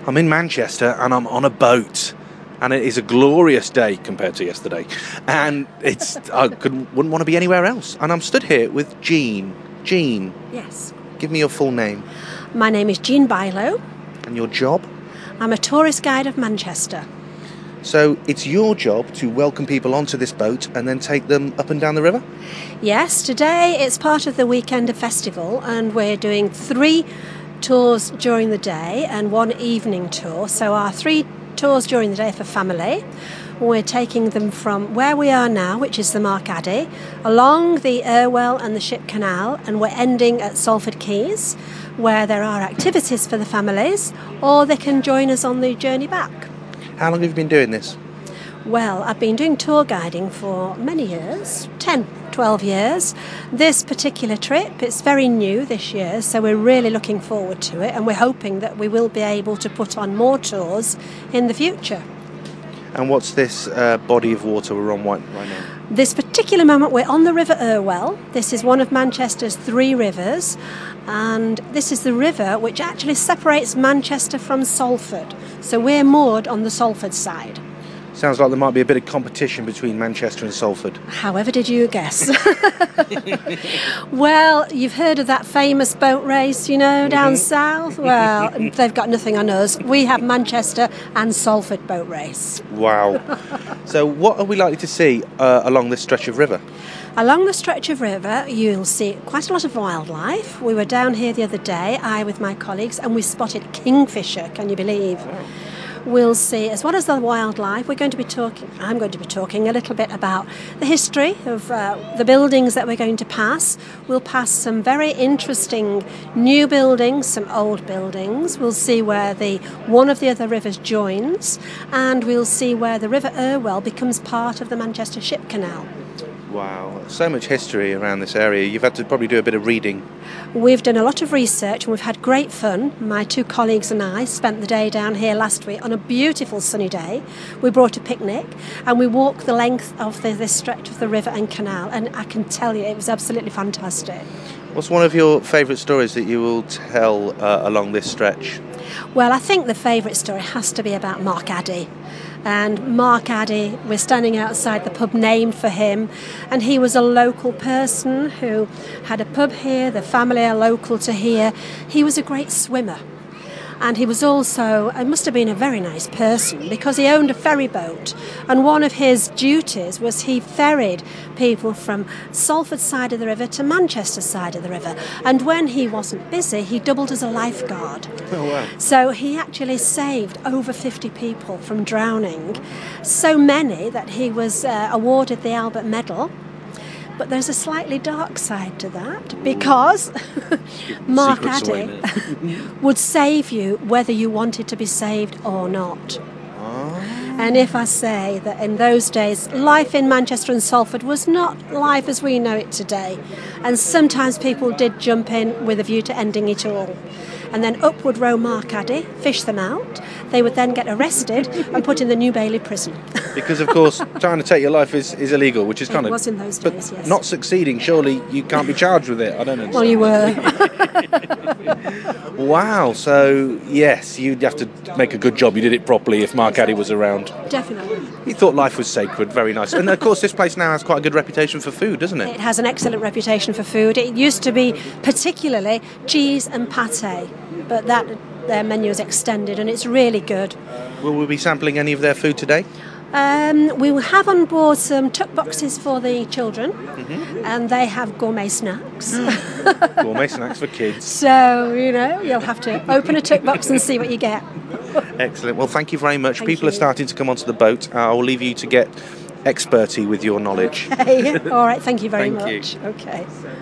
I'm in Manchester and I'm on a boat. And it is a glorious day compared to yesterday. And wouldn't want to be anywhere else. And I'm stood here with Jean. Jean. Yes. Give me your full name. My name is Jean Bilo. And your job? I'm a tourist guide of Manchester. So it's your job to welcome people onto this boat and then take them up and down the river? Yes, today it's part of the Weekender Festival and we're doing 3 tours during the day and 1 evening tour. So our 3 tours during the day for family. We're taking them from where we are now, which is the Mark Addy, along the Irwell and the Ship Canal, and we're ending at Salford Quays, where there are activities for the families, or they can join us on the journey back. How long have you been doing this? Well, I've been doing tour guiding for many years, 10, 12 years. This particular trip, it's very new this year, so we're really looking forward to it, and we're hoping that we will be able to put on more tours in the future. And what's this body of water we're on right now? This particular moment we're on the River Irwell. This is one of Manchester's 3 rivers, and this is the river which actually separates Manchester from Salford. So we're moored on the Salford side. Sounds like there might be a bit of competition between Manchester and Salford. However did you guess? Well, you've heard of that famous boat race, down south? Well, they've got nothing on us. We have Manchester and Salford boat race. Wow. So what are we likely to see along this stretch of river? Along the stretch of river, you'll see quite a lot of wildlife. We were down here the other day, I with my colleagues, and we spotted kingfisher, can you believe? Wow. We'll see, as well as the wildlife, I'm going to be talking a little bit about the history of the buildings that we're going to pass. We'll pass some very interesting new buildings, some old buildings. We'll see where one of the other rivers joins, and we'll see where the River Irwell becomes part of the Manchester Ship Canal. Wow, so much history around this area. You've had to probably do a bit of reading. We've done a lot of research and we've had great fun. My 2 colleagues and I spent the day down here last week on a beautiful sunny day. We brought a picnic and we walked the length of this stretch of the river and canal, and I can tell you it was absolutely fantastic. What's one of your favourite stories that you will tell along this stretch? Well, I think the favourite story has to be about Mark Addy. And Mark Addy, we're standing outside the pub named for him, and he was a local person who had a pub here, the family are local to here. He was a great swimmer, and he was also, it must have been a very nice person, because he owned a ferry boat, and one of his duties was he ferried people from Salford side of the river to Manchester side of the river, and when he wasn't busy he doubled as a lifeguard. Oh, wow. So he actually saved over 50 people from drowning, so many that he was awarded the Albert Medal. But there's a slightly dark side to that, because Mark Addy would save you whether you wanted to be saved or not. And if I say that in those days, life in Manchester and Salford was not life as we know it today. And sometimes people did jump in with a view to ending it all. And then up would row Mark Addy, fish them out. They would then get arrested and put in the New Bailey prison. Because, of course, trying to take your life is illegal, which is kind of... It was in those days, yes. Not succeeding, surely you can't be charged with it. I don't understand. Well, you were. Wow, so, yes, you'd have to make a good job. You did it properly if Mark Addy was around. Definitely. He thought life was sacred, very nice. And, of course, this place now has quite a good reputation for food, doesn't it? It has an excellent reputation for food. It used to be particularly cheese and pâté, but their menu is extended and it's really good. Will we be sampling any of their food today? We will have on board some tuck boxes for the children, and they have gourmet snacks. Gourmet snacks for kids. So, you'll have to open a tuck box and see what you get. Excellent. Well, thank you very much. Thank People are starting to come onto the boat. I will leave you to get expertise with your knowledge. Okay. All right. Thank you very Thank much. you. Okay.